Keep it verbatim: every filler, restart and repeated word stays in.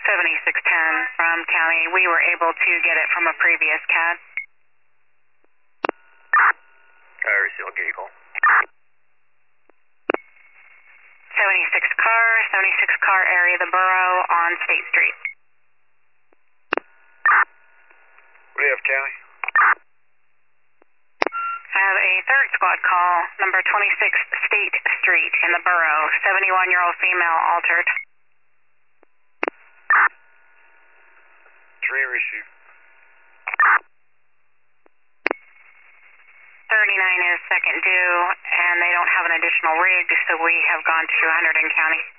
seventy-six ten from county. We were able to get it from a previous C A D. I receive, I'll get you call. seventy-six car, seventy-six car area, the borough on State Street. What do you have, county? I have a third squad call, number twenty-six State Street in the borough, seventy-one-year-old female altered. Three receive. thirty-nine is second due, and they don't have an additional rig, so we have gone to Hunterdon County.